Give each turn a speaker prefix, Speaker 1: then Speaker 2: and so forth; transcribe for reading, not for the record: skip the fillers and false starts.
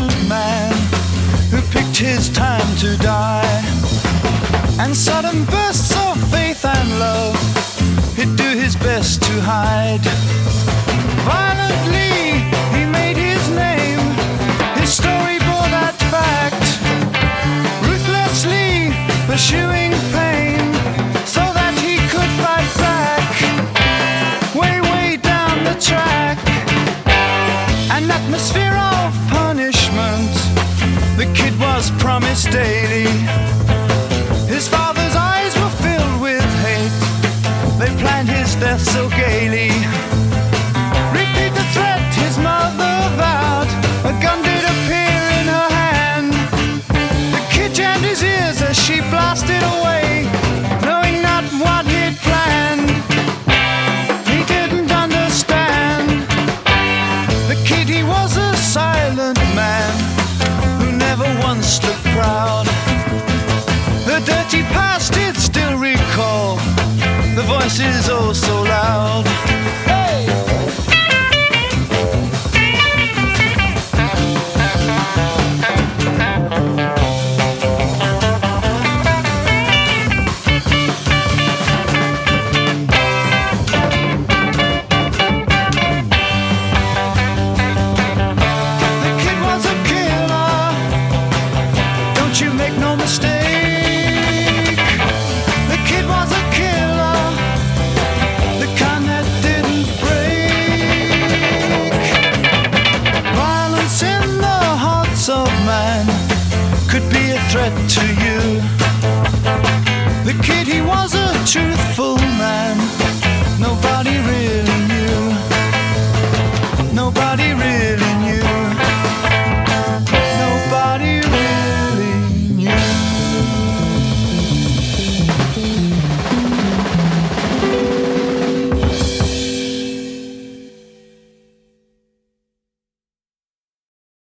Speaker 1: silent man who picked his time to die. And sudden bursts of faith and love he'd do his best to hide. Violently he made his name, his story bore that fact. Ruthlessly pursuing pain so that he could fight back. Way, way down the track, an atmosphere of punishment the kid was promised daily. His father's eyes were filled with hate, they planned his death so gaily. Repeat the threat his mother vowed, a gun did appear in her hand. The kid jammed his ears as she blasted away, knowing not what he'd planned. He didn't understand. The kid, he was a silent man who never once looked proud. The dirty past he'd still recall, the voices oh so loud. Hey! The kid was a killer, don't you make no mistake. The kid was a killer, the kind that didn't break. Violence in the hearts of man could be a threat to you. The kid, he was a truthful